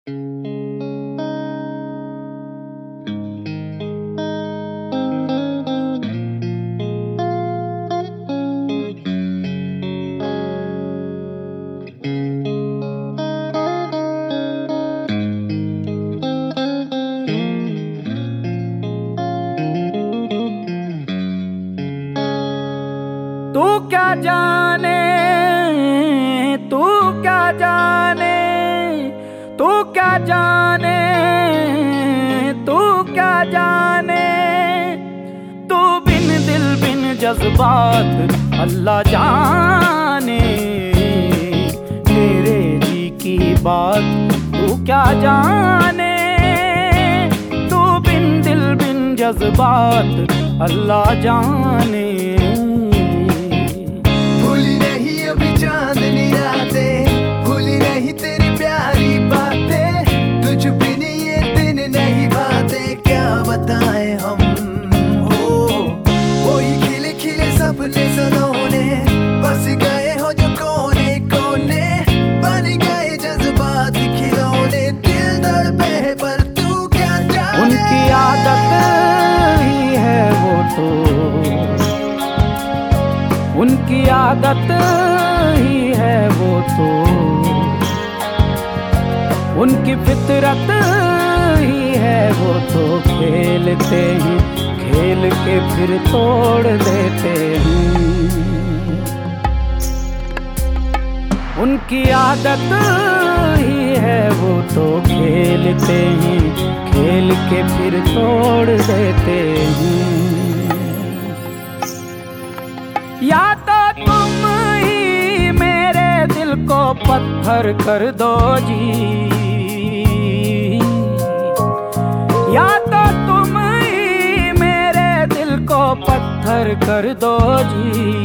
तू क्या जाने, तू क्या जाने, तू क्या जाने, तू क्या जाने, तू बिन दिल बिन जज्बात अल्लाह जाने। मेरे जी की बात तू क्या जाने, तू बिन दिल बिन जज्बात अल्लाह जाने। भूली नहीं अभी चांदनी रातें, भूली नहीं तेरी प्यारी बातें, तुझ बिन ये दिन नहीं भाते, क्या बताएं हम हो। वही खिले खिले सपने सलोने, बस गए हो जो कोने कोने, बन गए जज्बात खिलौने, दिल धड़के पर तू क्या जाने। उनकी आदत ही है वो तो, उनकी आदत ही है वो तो, उनकी फितरत ही है वो तो। खेलते हैं खेल के फिर तोड़ देते हैं, उनकी आदत ही है वो तो। खेलते हैं खेल के फिर तोड़ देते हैं। या तो तुम ही मेरे दिल को पत्थर कर दो जी, या तो तुम ही मेरे दिल को पत्थर कर दो जी।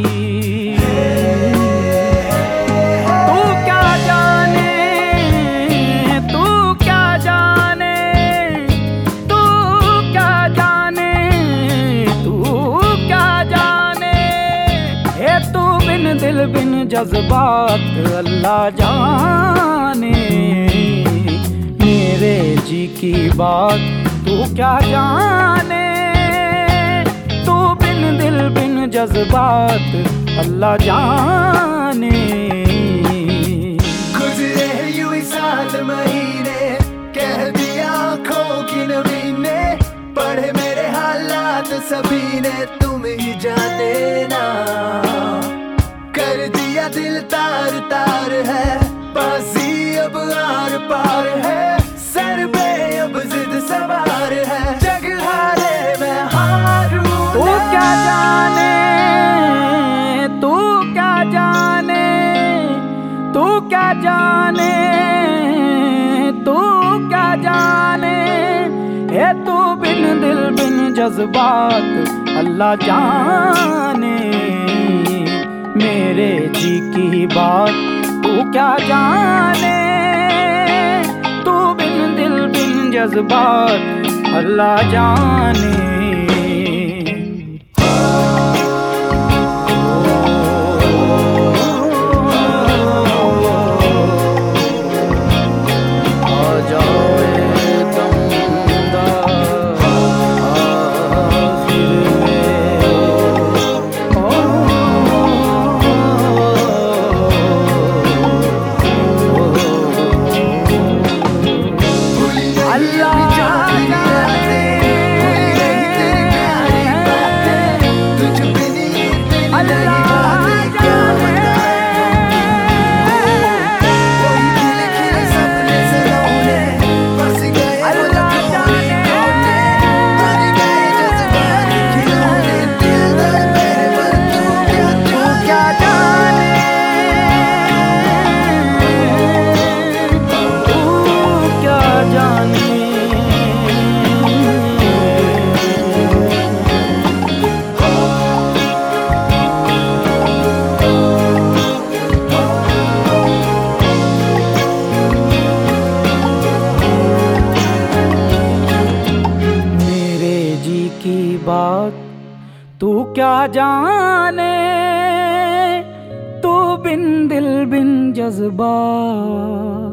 तू क्या जाने, तू क्या जाने, तू क्या जाने, तू क्या जाने। हे तू बिन दिल बिन जज्बात अल्लाह जाने। मेरे जी की बात तू क्या जाने, तू बिन दिल बिन जज्बात अल्लाह जाने। गुजरे यूं ही साल महीने, कह दिया आँखों की नमी ने, पढ़े मेरे हालात सभी ने, तुम ही जाने ना। कर दिया दिल तार तार है, बाजी अब आर पार है, सर पे अब जिद सवार है, जग हारे मैं हारू तू क्या जाने, तू क्या जाने, तू क्या जाने, तू क्या जाने। हे तू बिन दिल बिन जज्बात अल्लाह जाने। मेरे जी की बात तू क्या जाने, तू बिन दिल बिन जज्बात अल्लाह जाने। तू क्या जाने, तू बिन दिल बिन जज्बा